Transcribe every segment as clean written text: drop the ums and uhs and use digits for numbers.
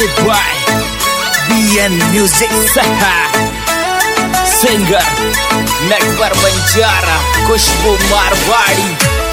Music by BN Music Saha. Singer Network Banjara Khushbu Marwadi.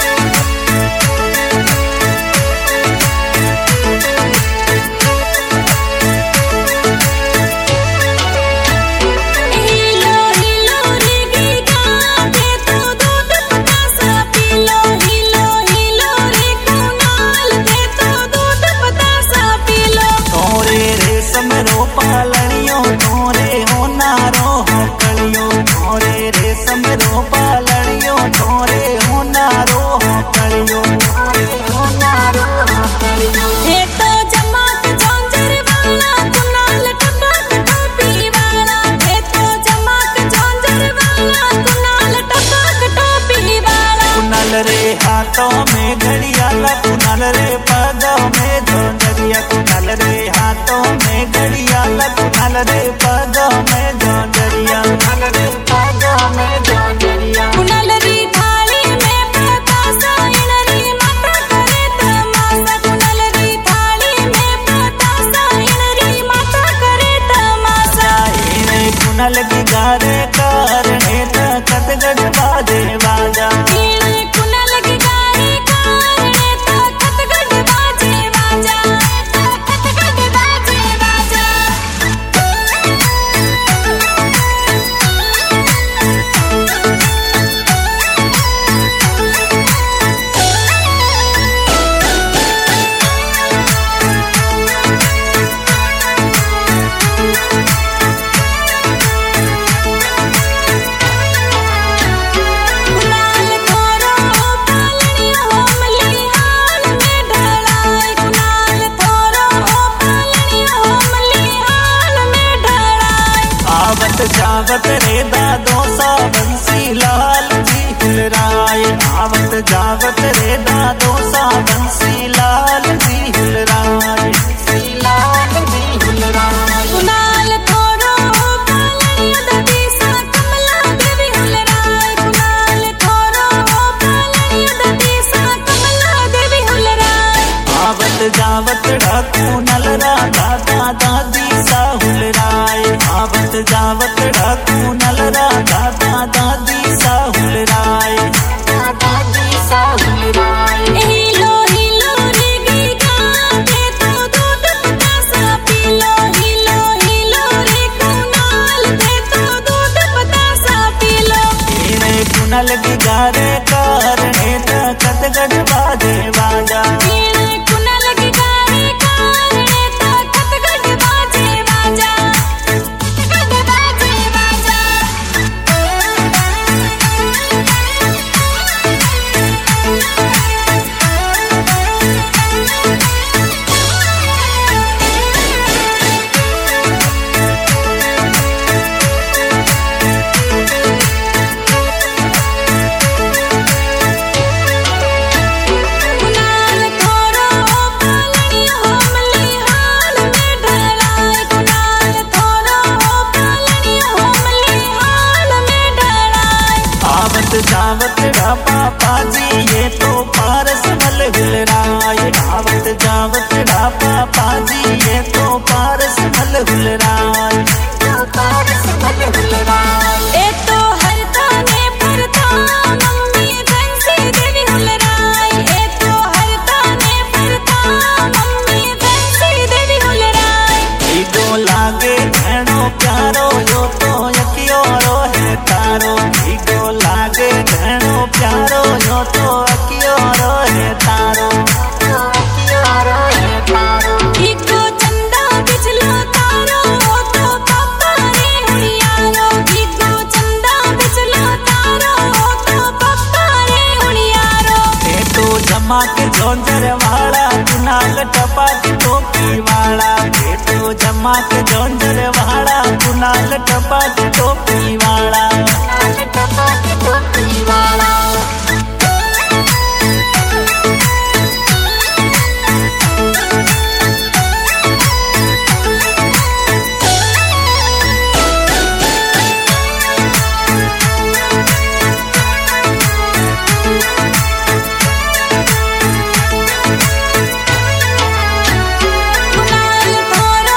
पालड़ियों तोरे होनारो हो कलियों तोरे रेशम रो पालड़ियों तोरे होनारो हो कलियों होनारो हो कलियों। हे तो जमात जोंजर वाला कुनाल टपक टोपी वाला। हे तो जमात जोंजर वाला कुनाल टपक टोपी वाला। कुनाल रे हाथों में घड़ियाला कुनाल रे पगों में जोंजरिया कुनाल रे हाथों में घड़ियाला कुनाल रे पगों में जोंजरिया कुनाल रे पगों में जोंजरिया। कुनाल री थाली में बतासा इनरी माता करे तमाशा। कुनाल री थाली में बतासा इनरी माता करे तमाशा। इने कुनाल की गारे कारणे कतगढ़ बाजे बाजा। इने कुनाल की गारे कारणे कतगढ़ बाजे बाजा। कतगढ़ बाजे बाजा। कुनाल थोरो पालड़ियों मलिहान में ढलाए। कुनाल थोरो पालड़ियों मलिहान में ढलाए। आवत जावत रे दादो सा बंसी लाल जी हुलराय। आवत जावत रे दादो सा बंसी लाल जी हुलराय। बंसी लाल जी हुलराय। कुनाल थोरो पालड़ियों ददी सा कमला देवी हुलराय। कुनाल थोरो पालड़ियों ददी सा कमला देवी हुलराय। आवत जावत डाकू नलरा दादा दादी सा हुलराय। आवत जावत डाकू नलरा दादा दादी सा हुलराय। दादी सा हुलराय। हिलो हिलो रे गीता के तो दूध बतासा पीलो। हिलो हिलो रे कुनाल के तो दूध बतासा पीलो। इने कुनाल की गारे कारणे कतगढ़ बाजे बाजा। इने कुनाल की गारे कारणे कतगढ़ बाजे बाजा। कतगढ़ बाजे बाजा। कुनाल थोरो पालड़ियों मलिहान में ढलाए। कुनाल थोरो पालड़ियों मलिहान में ढलाए। आवत जावत पापा जी ये तो पारस मल हुलराय। आवत जावत पापा जी ये तो पारस मल हुलराय। पारस मल हुलराय। ए तो हरता ने फरता मम्मी फैंसी देवी हुलराय। ए तो हरता ने फरता मम्मी फैंसी देवी हुलराय। ईगो लागे घणो प्यारो यो तो यकियो रो है तारो। ईगो लागे घणो प्यारो यो तो अकियो रो है तारो। अकियो रो है तारो। इको चंदा बिजलो तारो तो पापा रे हुड़ियारो। इको चंदा बिजलो तारो तो पापा रे हुड़ियारो। ये तो जमाक जोंजर वाला कुनाल टपाक टोपी वाला। ये तो जमाक जोंजर वाला कुनाल टपाक टोपी वाला। टपाक टोपी वाला। कुनाल थोरो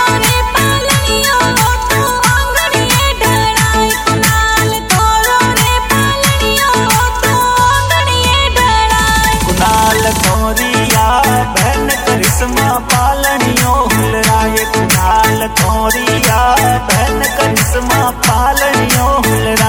तोरिया बहन करिश्मा पालनियो हुलरा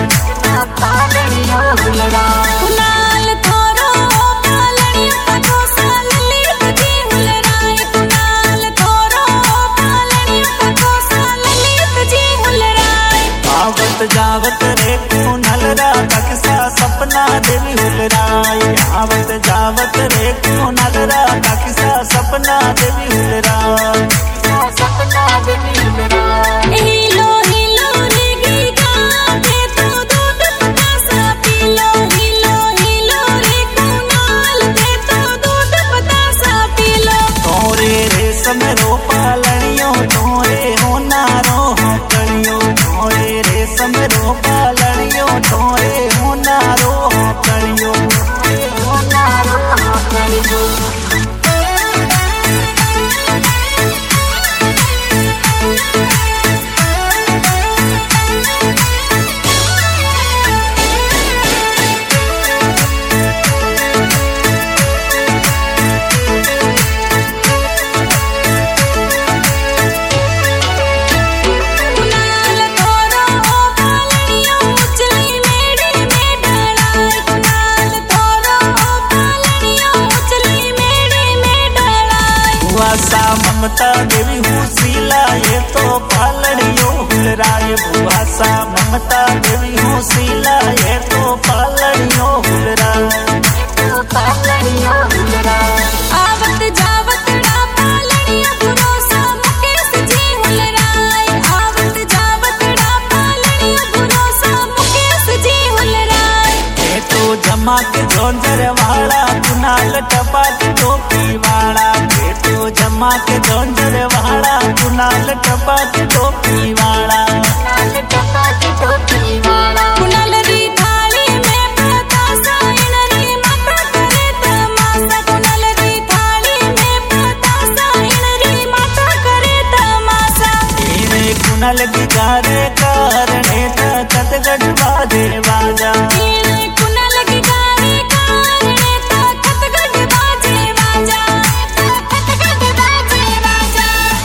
कुणाल थोरो पालनियो कथो साललित जी हुलराय कुणाल थोरो पालनियो कथो साललित जी हुलराय आवत जावत रे कुणाल रा कक्षा सपना देवी हुलराय आवत जावत रे कुणाल रा कक्षा सपना देवी हुलराय सपना देवी हुलराय हिलो हिलो रे गीगा दे तो दूध पतासा पीलो हिलो हिलो रे कुणाल दे तो दूध पतासा पीलो तोरे रेशम रो पालनियो तोरे होनारो हो करियो तोरे रेशम रो पालनियो तोरे होनारो हो करियो होनारो हो करियो कुणाल थोरो पालनियो उचली मेड़ी में डराय कुणाल थोरो पालनियो उचली मेड़ी में डराय बुआसा ममता देवी हुसीला ये तो पालनियो हुलराय बुआसा ममता देवी हुसीला ये तो पालनियो हुलराय पालनियो हुलराय आवत जावत डा पालनियो भरोसा मुकेश जी हुलराय आवत जावत डा पालनियो भरोसा मुकेश जी हुलराय ये तो जमा के जोंजर वाला कुणाल टपाट टोपी वाला ये तो जमा के जोंजर वाला कुणाल टपाट टोपी वाला टपाट टोपी वाला कुणाल री थाली में पतासा इनरी माता करे तमाशा कुणाल री थाली में पतासा इनरी माता करे तमाशा तेरे कुणाल बिगारे कारणे कतगढ़ बाजे बाजा तेरे कुणाल की गाने कारणे कतगढ़ बाजे बाजा कतगढ़ बाजे बाजा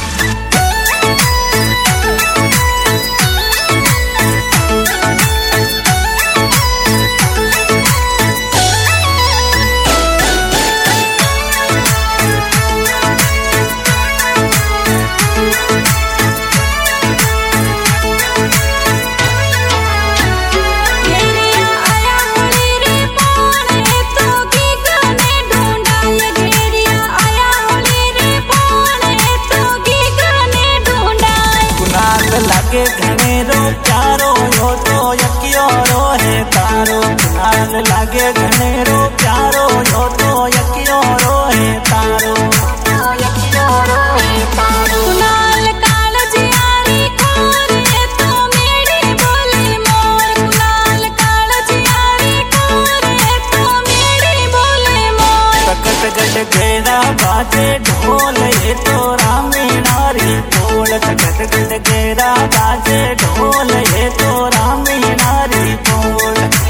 घेरिया आया होली रे पाने तो की गाने ढूंढाए घेरिया आया होली रे पाने तो की गाने ढूंढाए कुणाल लागे घनेरो प्यारो यो तो यकियो रो है तारो कुणाल लागे घनेरो प्यारो यो तो यकियो रो है तारो यकियो रो है तारो कुणाल काळजियारी कोरे तो मेरी बोली मोर कुणाल काळजियारी कोरे तो मेरी बोली मोर तकत गट गेरा बाजे ढोल ये तो रामी नारी बोल तकत गट गेरा बाजे ढोल ये तो रामी नारी बोल